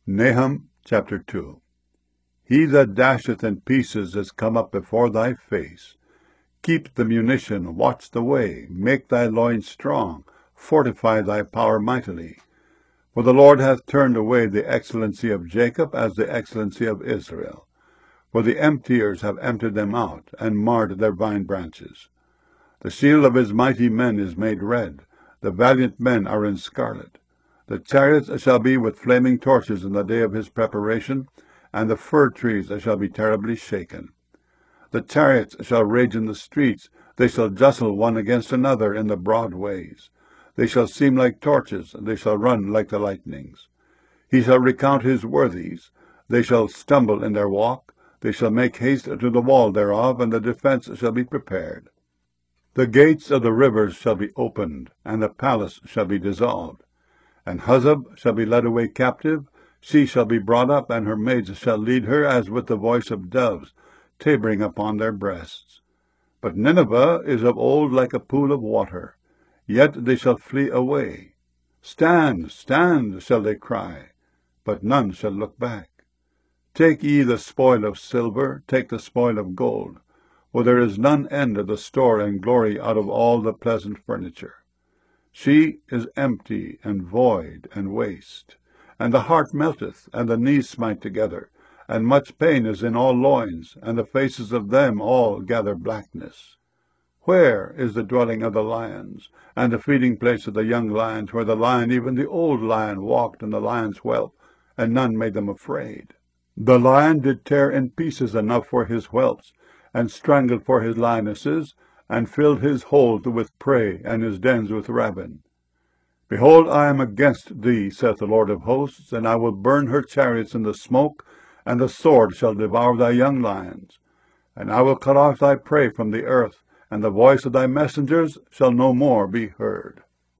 Nahum chapter 2. He that dasheth in pieces is come up before thy face. Keep the munition, watch the way, make thy loins strong, fortify thy power mightily. For the Lord hath turned away the excellency of Jacob as the excellency of Israel. For the emptiers have emptied them out, and marred their vine branches. The shield of his mighty men is made red, the valiant men are in scarlet. The chariots shall be with flaming torches in the day of his preparation, and the fir trees shall be terribly shaken. The chariots shall rage in the streets, they shall jostle one against another in the broad ways. They shall seem like torches, they shall run like the lightnings. He shall recount his worthies, they shall stumble in their walk, they shall make haste to the wall thereof, and the defense shall be prepared. The gates of the rivers shall be opened, and the palace shall be dissolved. And Huzzab shall be led away captive, she shall be brought up, and her maids shall lead her as with the voice of doves, tabering upon their breasts. But Nineveh is of old like a pool of water, yet they shall flee away. Stand, stand, shall they cry, but none shall look back. Take ye the spoil of silver, take the spoil of gold, for there is none end of the store and glory out of all the pleasant furniture. She is empty and void and waste, and the heart melteth, and the knees smite together, and much pain is in all loins, and the faces of them all gather blackness. Where is the dwelling of the lions, and the feeding place of the young lions, where the lion, even the old lion, walked in the lion's whelp, and none made them afraid? The lion did tear in pieces enough for his whelps, and strangled for his lionesses, and filled his holes with prey, and his dens with rapine. Behold, I am against thee, saith the Lord of hosts, and I will burn her chariots in the smoke, and the sword shall devour thy young lions. And I will cut off thy prey from the earth, and the voice of thy messengers shall no more be heard.